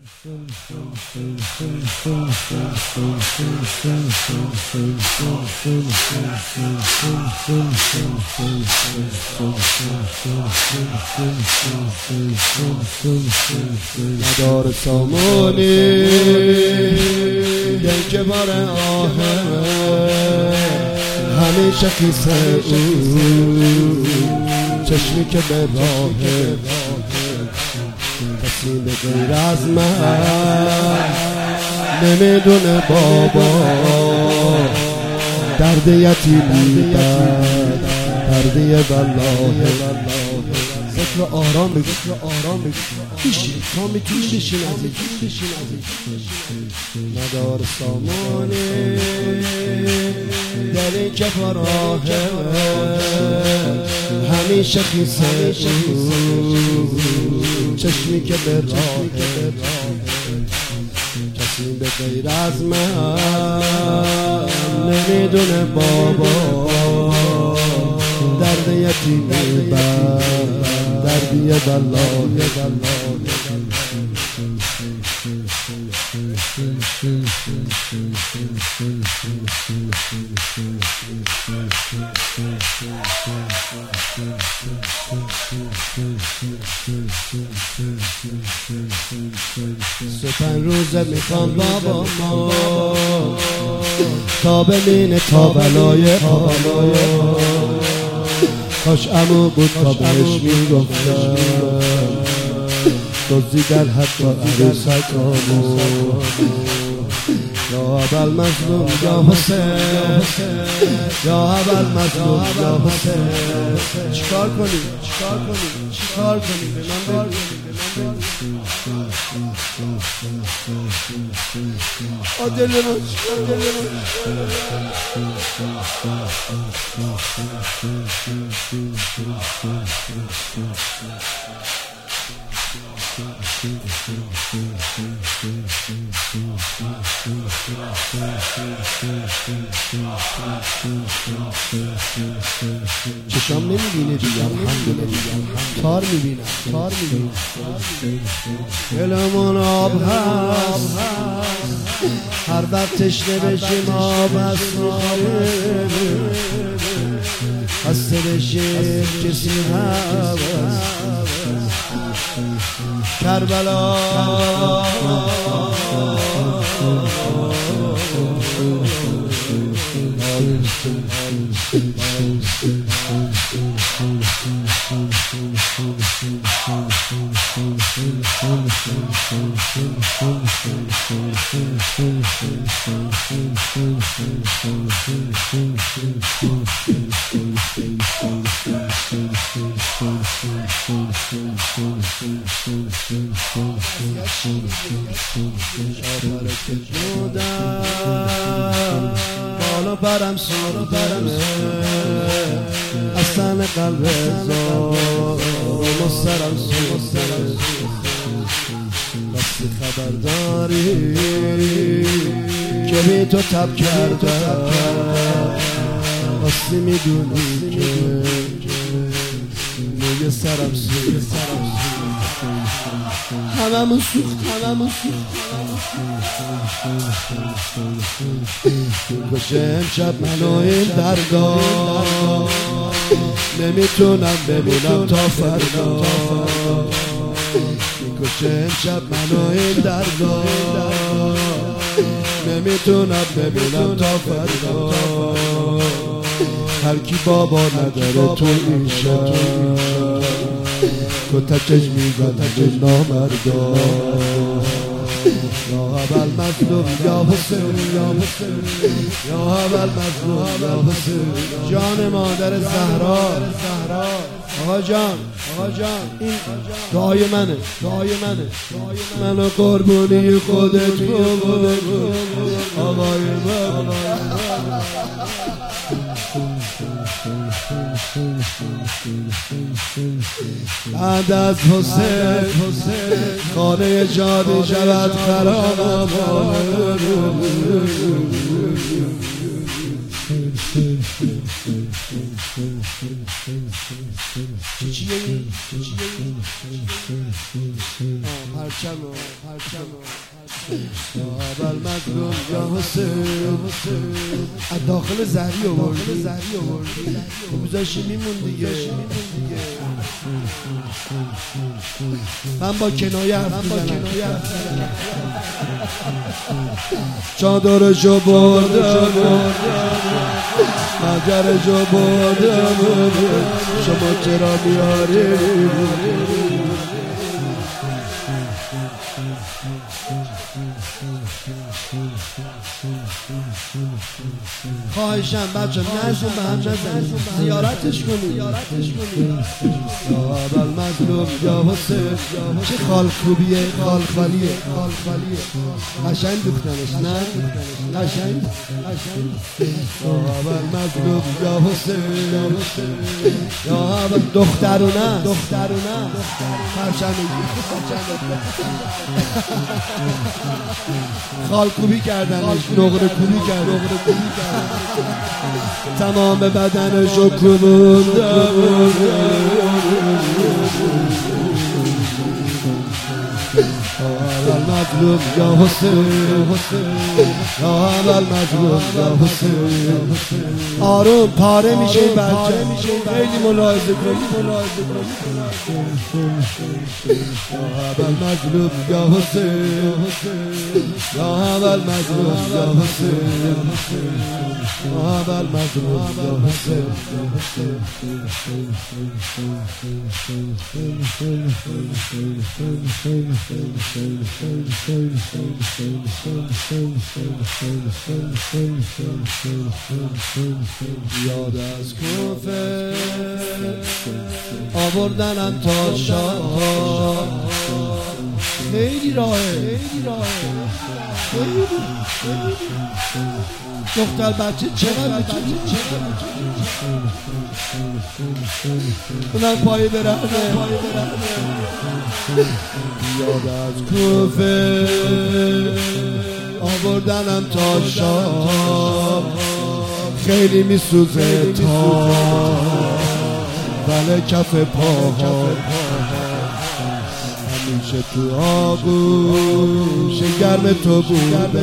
ندار سامانی دل که بار آهه همیشه کیسه او چشمی که به راهه کسی به غیر از من نمیدونه بابا درد یتیمی دردی والله ذکر آرام بگو بیشی تا میتونی بشین عزیز ندار سامانی در این که راهه همیشه خیسه چشمی که به راهه کسی به غیر از من نمیدونه بابا درد یتیمی دردی والله سپن روزه میخوام بابا ما تا ببینه تا بلای کاش عمو بود تا بهش میگفتم دزدیدن حتی عروسکامو یا ابل مظلوم یا حسین یا ابل مظلوم یا حسین چیکار کنیم به من دل من چشام نمیبینه دیگه تار میبینم دلمون آب هست هر وقت تشنه بشیم آب هست خسته بشیم کسی هست کربلا بالا برم اصلا قلب زار مسترم بسی خبرداری که بی تو تب کردم بسی میدونی که موی سرم هممون سوخت باشه امشب منو این درگاه نمیتونم بمونم تا فردا میکشه امشب منو این درگاه نمیتونم بمونم تا فردا هرکی بابا نداره تو این شهر کتکش میزنه نامردا یا ابل مظلوم یا حسین یا ابل مظلوم یا حسین جان مادر زهرا آقا جان این دعای منه منو قربونی خودت ببر آقای من بعد از حسین خانه جاده شود خراب اول مظلوم یا حسین از داخل زهری آوردی بزاشی میمون دیگه. من با کنایه چادرشو بردم مجرشو بردم شما چرا میاری؟ خواهشم بچه نزد به هم نزنید، زیارتش کنید. یا اول مظلوم یا حسین چه خال خوبیه، خال خالیه قشنگ دوختنش نه قشنگ. یا اول مظلوم یا حسین یا اول دخترونه خال خوبی کردنش، نقره کوبی کردن، تمام بدنشو کوبوندم. اول مظلوم یا حسین یا اول مظلوم یا حسین. آروم پاره میشه این بچه، خیلی ملاحظه کنید. یا اول مظلوم یا حسین یا اول مظلوم یا حسین یا اول مظلوم یا حسین. یاد از کوفه آوردنم تا شاه، خیلی راهه دختر بچه چقدر اونم پایی برهنه. یاد از کوفه آوردنم تا شاه، خیلی میسوزه تا بله کف پاها، همیشه تو آغوش گرم تو بود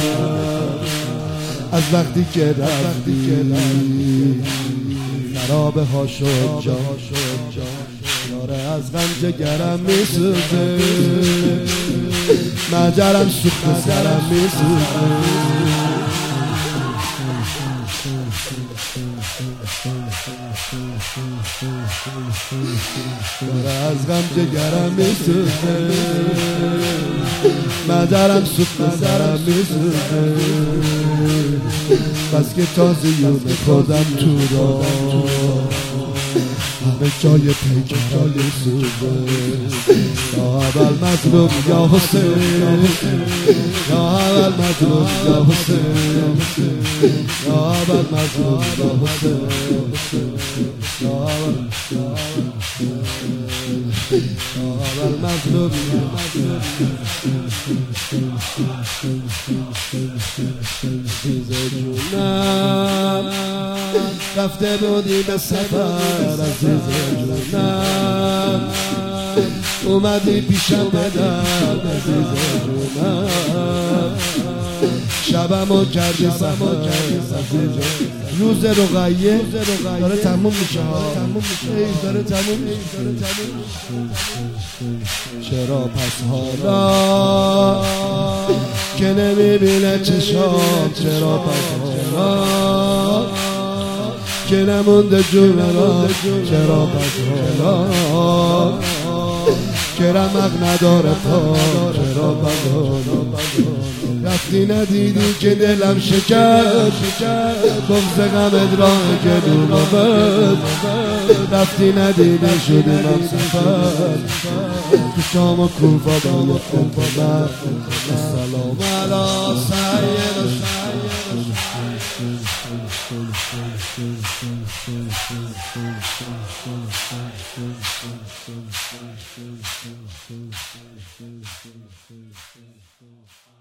از وقتی که رفتی خرابه ها شد جا، یاره از غم جگرم میسوزه، مجرم سوخت سرم میسوزه. یاره از غم جگرم میسوزه، مجرم سوخت سرم میسوزه. بس که تازیون خودم تو را همه جای پیک جای سوزه. یا اول مظلوم یا حسین یا اول مظلوم یا حسین یا اول مظلوم یا حسین یا اول مظلوم جونم رفته بودی به سفر عزیز جونم، اومدی پیشم بدم عزیز جونم، شبمو کردی سفر روز رقیه داره تموم میشه داره تموم میشه. چرا پس حالا که نمیبینه چشام، چرا پس حالا که نمونده جونم، چرا پس حالا که رمق نداره پا، چرا پس حالا رفتی ندیدی که دلم شکست، بغض غمت راه که دور آمد، رفتی ندیدی شدی من سفر تو شام و کوفه با محمد. سلام علی سید و